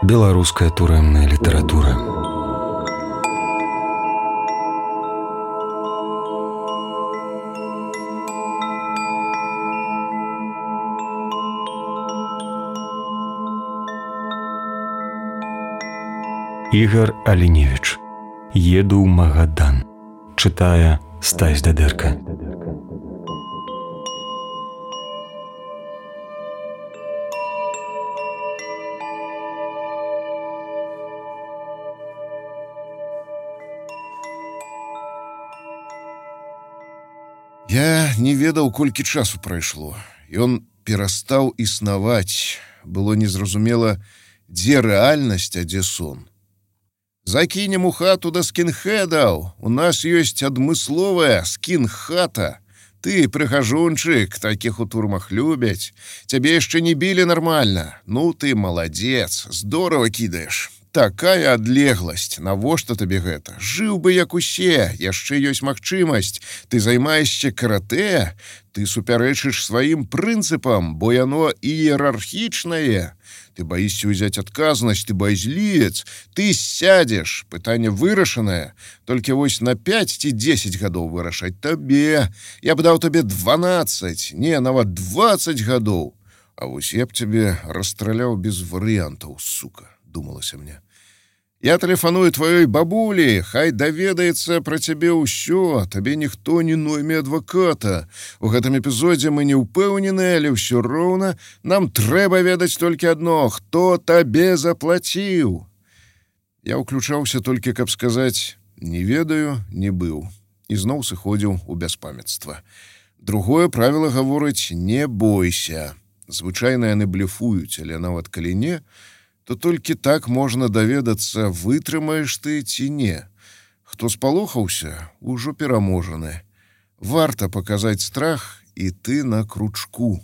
Беларуская турэмная літаратура. Ігар Аліневіч. Еду ў Магадан. Чытае Стась Дадэрка. Я не ведаў, колькі часу прайшло. Ён перастаў існаваць. Было незразумела, дзе рэальнасць, а дзе сон. Закінем у хату да скінхедаў. У нас ёсць адмысловая скінхата. Ты, прыгажунчык, такіх у турмах любяць. Цябе яшчэ не білі нармальна. Ну, ты маладзец, здорава кідаеш. Такая адлегласць, навошта табе гэта? Жыў бы як усе, яшчэ ёсць магчымасць. Ты займаешся каратэ, ты супярэчыш сваім прынцыпам, бо яно іерархічнае. Ты баішся ўзяць адказнасць, ты баязлівец, ты сядзеш, пытанне вырашанае. Толькі вось на 5 ці 10 гадоў вырашаць табе. Я б даў табе 12, не, нават 20 гадоў. А вось я б цябе расстраляў без варыянтаў, сука. Думалася мне. Я тэлефаную тваёй бабулі, хай даведаецца пра цябе ўсё, табе ніхто не нойме адваката. У гэтым эпізодзе мы не ўпэўнены, але ўсё роўна нам трэба ведаць толькі адно, хто табе заплаціў. Я ўключаўся толькі, каб сказаць, не ведаю, не быў. І зноў сыходзіў у бяспамятства. Другое правіла гаворыць, не бойся. Звычайна яны блефуюць, але нават калі не, то толькі так можна даведацца, вытрымаеш ты ці не. Хто спалохаўся, ужо пераможаны. Варта паказаць страх, і ты на кручку.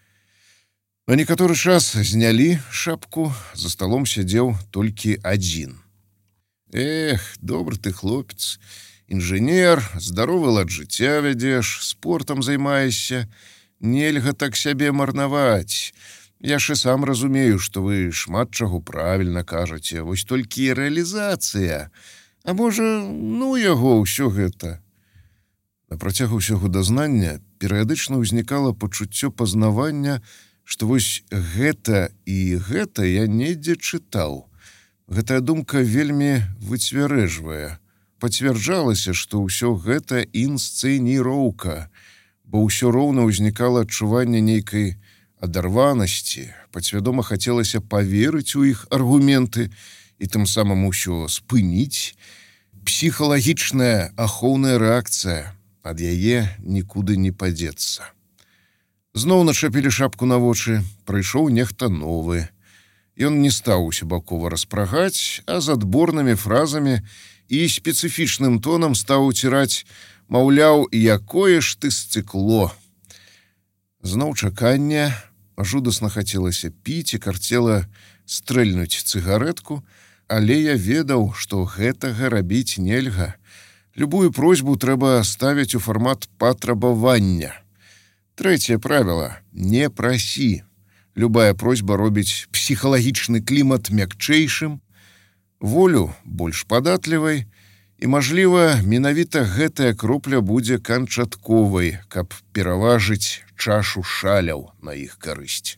На некаторы час знялі шапку, за сталом сядзеў толькі адзін. Эх, добры ты хлопец, інжынер, здаровы лад жыцця вядзеш, спортам займаешся, нельга так сябе марнаваць. Я ж і сам разумею, што вы шмат чаго правільна кажаце, вось толькі рэалізацыя. А можа, ну яго ўсё гэта. На працягу ўсяго дазнання перыядычна ўзнікала пачуццё пазнавання, што вось гэта і гэта я недзе чытаў. Гэтая думка вельмі выцвярэжвае. Пацвярджалася, што ўсё гэта інсцэніроўка, бо ўсё роўна ўзнікала адчуванне нейкай адарванасці, падсвядома хацелася паверыць у іх аргументы і тым самым усё спыніць. Псіхалагічная ахоўная рэакцыя, ад яе нікуды не падзецца. Зноў начапілі шапку на вочы, прыйшоў нехта новы. Ён не стаў усебакова распрагаць, а з адборнымі фразамі і спецыфічным тонам стаў уціраць, маўляў, якое ж ты сцыкло. Зноў чаканне, жудасна хацелася піць і карцела стрэльнуць цыгаретку, але я ведаў, што гэтага рабіць нельга. Любую просьбу трэба ставіць у фармат патрабавання. Трэцяе правіла – не прасі. Любая просьба робіць псіхалагічны клімат мякчэйшым, волю больш падатлівай, і, мажліва, менавіта гэтая кропля будзе канчатковай, каб пераважыць чашу шаляў на іх карысць.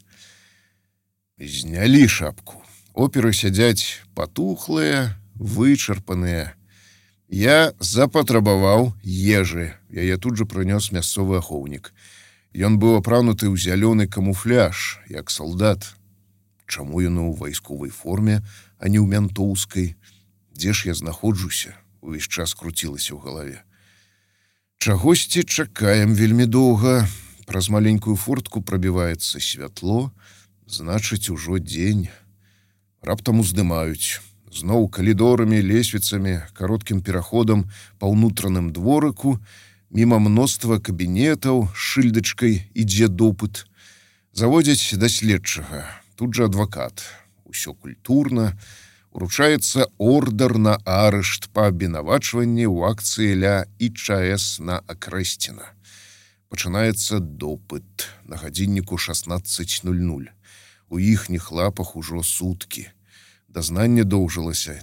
Знялі шапку. Оперы сядзяць патухлыя, вычарпаныя. Я запатрабаваў ежы. Яе тут жа прынёс мясцовы ахоўнік. Ён быў апрануты ў зялёны камуфляж, як салдат. Чаму ён у вайсковай форме, а не ў мянтоўскай? Дзе ж я знаходжуся? Увесь час круцілася ў галаве. Чагосьці чакаем вельмі доўга. Праз маленькую фортку прабіваецца святло, значыць, ужо дзень. Раптам уздымаюць. Зноў калідорамі, лесвіцамі, кароткім пераходам па ўнутраным дворыку, міма мноства кабінетаў, шыльдачкай ідзе допыт. Заводзяць да следчага. Тут жа адвакат. Усё культурна. Уручаецца ордар на арышт па абвінавачванні ў акцыі ля ІЧС на Акрэсціна. Пачынаецца допыт. На гадзінніку 16:00. У іхніх лапах ужо суткі. Дазнанне доўжылася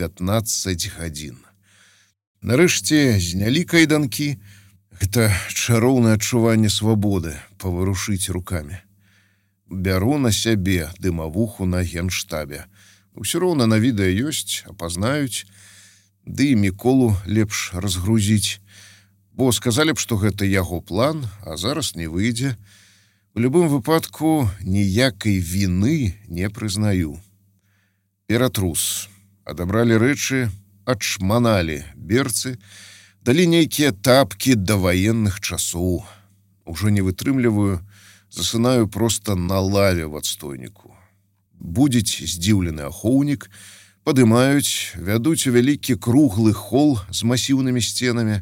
19 гадзін. Нарэшце знялі кайданкі. Гэта чароўнае адчуванне свабоды паварушыць рукамі. Бяру на сябе дымавуху на генштабе. Усё роўна на відэа ёсць, апазнаюць, ды і Міколу лепш разгрузіць. Бо сказалі б, што гэта яго план, а зараз не выйдзе. У любым выпадку ніякай віны не прызнаю. Ператрус. Адабралі рэчы, адшманалі берцы, далі нейкія тапкі да ваенных часоў. Ужо не вытрымліваю, засынаю проста на лаве в адстойніку. Будзіць здзіўлены ахоўнік, падымаюць, вядуць у вялікі круглы хол з масіўнымі сценамі,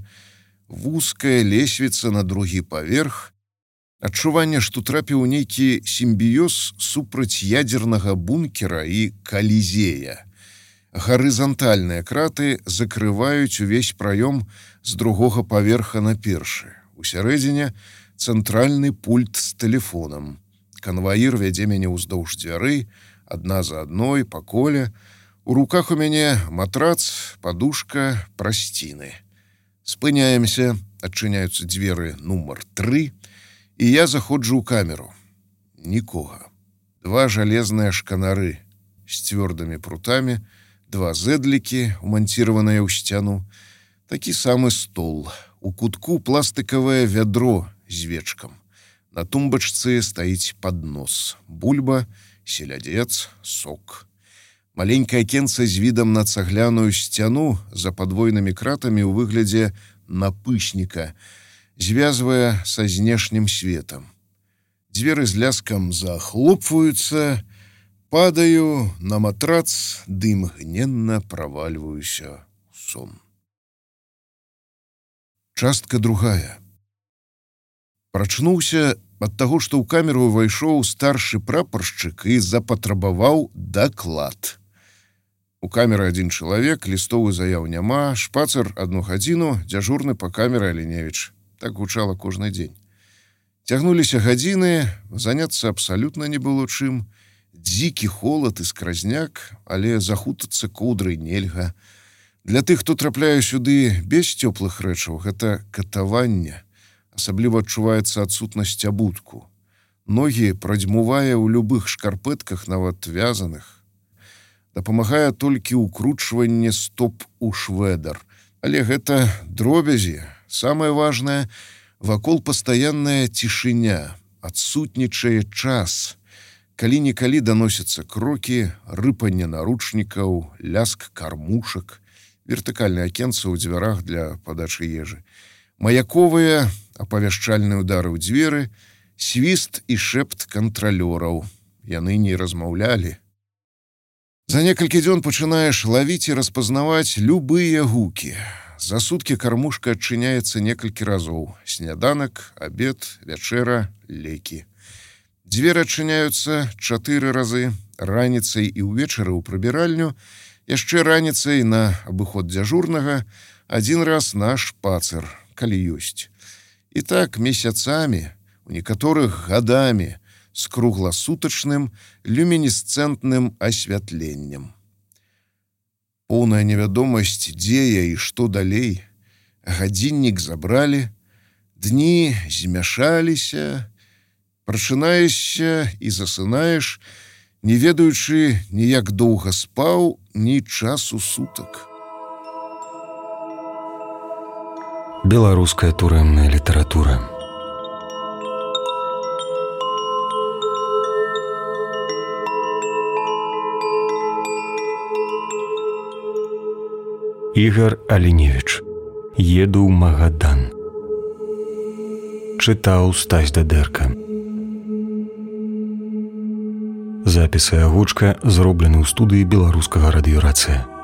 вузкая лесвіца на другі паверх, адчуванне, што трапіў нейкі сімбіёз супраць ядзернага бункера і калізея. Гарызантальныя краты закрываюць увесь праём з другога паверха на першы. Усярэдзіне цэнтральны пульт з тэлефонам. Канваір вядзе мяне ўздоўж дзвярэй, адна за адной, па коле. У руках у мяне матрац, падушка, прасціны. Спыняемся, адчыняюцца дзверы нумар 3, і я заходжу ў камеру. Нікога. 2 жалезныя шканары з цвёрдымі прутамі, 2 зэдлікі, уманціраваныя ў сцяну, такі самы стол. У кутку пластыкавае вядро з вечкам. На тумбачцы стаіць паднос. Бульба, селядзец, сок. Маленькае акенца з відам на цагляную сцяну за падвойнымі кратамі ў выглядзе напышніка звязвае са знешнім светам. Дзверы з ляскам захлопваюцца, падаю на матрац, ды імгненна правальваюся ў сон. Частка 2. Прачнуўся ад таго, што ў камеру ўвайшоў старшы прапаршчык і запатрабаваў даклад. У камеры 1 чалавек, лістовых заяў няма, шпацыр 1 гадзіну, дзяжурны па камеры Аленевіч. Так гучала кожны дзень. Цягнуліся гадзіны, заняцца абсалютна не было чым. Дзікі холад і скразняк, але захутацца коўдрай нельга. Для тых, хто трапляе сюды без цёплых рэчаў, гэта катаванне. Асабліва адчуваецца адсутнасць абутку. Ногі прадзьмувае ў любых шкарпэтках, нават вязаных. Дапамагае толькі ўкручванне стоп у швэдар. Але гэта дробязі. Самае важнае, вакол пастаянная цішыня, адсутнічае час. Калі-нікалі даносяцца крокі, рыпанне наручнікаў, ляск кармушак, вертыкальныя акенцы ў дзвярах для падачы ежы, маяковыя, апавяшчальныя ўдары ў дзверы, свіст і шэпт кантралёраў. Яны не размаўлялі. За некалькі дзён пачынаеш лавіць і распазнаваць любыя гукі. За суткі кармушка адчыняецца некалькі разоў. Сняданак, абед, вячэра, лекі. Дзверы адчыняюцца 4 разы, раніцай і ўвечары ў прыбіральню, яшчэ раніцай на абыход дзяжурнага, 1 раз на шпацыр, калі ёсць. І так месяцамі, у некаторых гадамі, з кругласутачным люмінесцэнтным асвятленнем. Поўная невядомасць, дзе я і што далей. Гадзіннік забралі, дні змяшаліся, прачынаешся і засынаеш, не ведаючы ні як доўга спаў, ні часу сутак. Беларуская турэмная літаратура. Ігар Аленевіч. Еду ў Магадан. Чытаў Стась Дадэрка. Запіс і агучка зроблены ў студыі беларускага радыёрацыя.